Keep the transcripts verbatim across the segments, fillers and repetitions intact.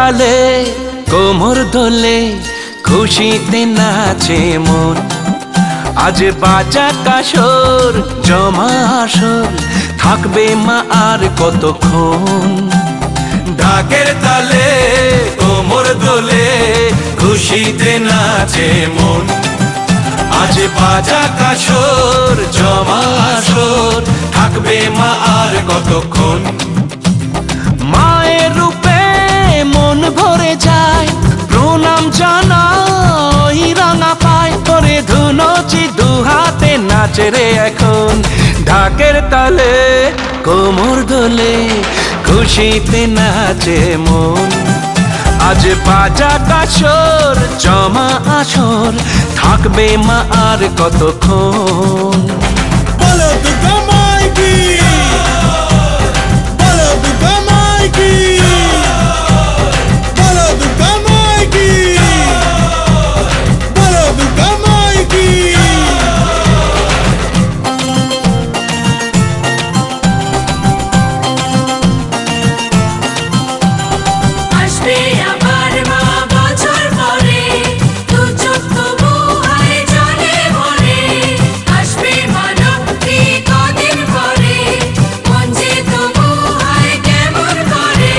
তালে কোমর দোলে খুশিতে নাচে মন। আজ বাজা কাসর জমা আসর থাকবে মা আর কতক্ষণ। ঢাকের তালে কোমর দোলে খুশিতে নাচে মন। আজ বাজা কাসর জমা আসর থাকবে মা আর কতক্ষণ। মায়ের রূপে মন ভরে যায় প্রণাম জানাই রাঙা পায় করে ধুনচি দুহাতে নাচে রে এখন। ঢাকের তালে কোমর দোলে খুশিতে নাচে মন। আজ বাজা কাসর জমা আসর থাকবে মা আর কতক্ষণ। বলো দুর্গা মাই কি, বলো দুর্গা মাই কি, বলো দুর্গা মাই কি, বলো দুর্গা মাই কি। আসবে আবার মা বছর পরে, দু চোখ তবু হয় জলে ভরে। আসবে মা লক্ষ্মী কদিন পরে, মন যে তবু হয় কেমন করে।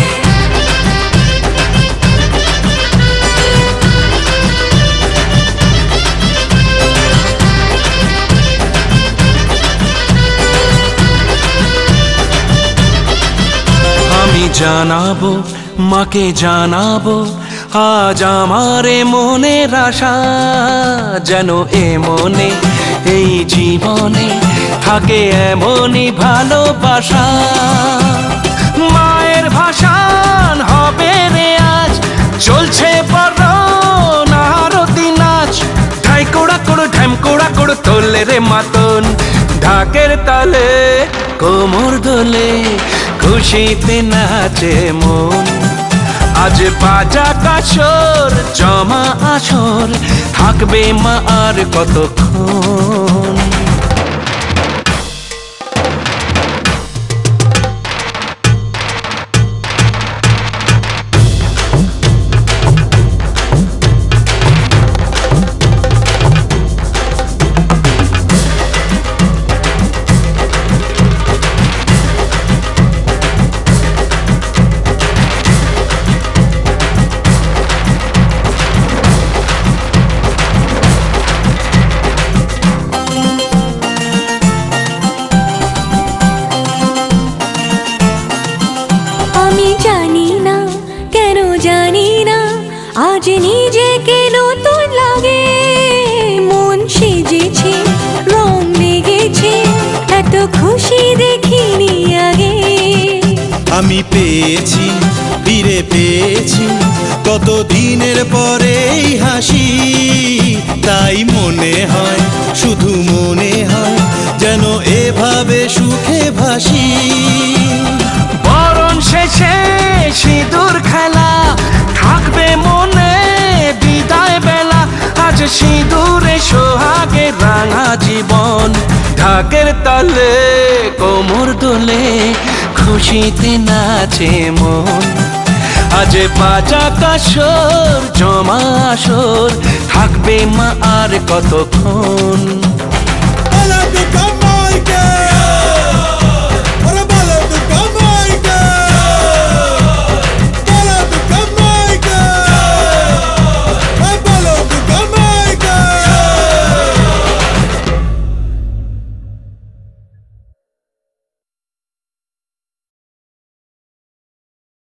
আমি জানাবো মাকে জানাবো আজ আমারে মনের আশা। যেন এ মনে এই জীবনে থাকে এমনই ভালোবাসা। মায়ের ভাষান হবে রে আজ চলছে বরণ আরতি নাচ। ঢাই কোড়া কোড়ো ঢ্যাম কোড়া কোড়ো তোলে রে মাতন। ঢাকের তালে কোমর দোলে খুশিতে নাচে মন। আজ বাজা কাসর জমা আসর থাকবে মা আর কতক্ষণ। আমি জানি না কেন জানি না আজ নিজেকে নতুন লাগে। মন সেজেছে রং লেগেছে এত খুশি দেখিনি আগে। আমি পেয়েছি ফিরে পেয়েছি কত দিনের পরে এই হাসি। তাই মনে হয় শুধু মনে হয় যেন এভাবে সুখে ভাসি। বরণ শেষে সিঁদুর খেলা থাকবে মনে বিদায় বেলা। আজ সিঁদুরে সোহাগে রাঙা জীবন। ঢাকের তালে কোমর দোলে খুশিতে নাচে মন। আজ বাজা কাসর জমা আসর থাকবে মা আর কতক্ষণ।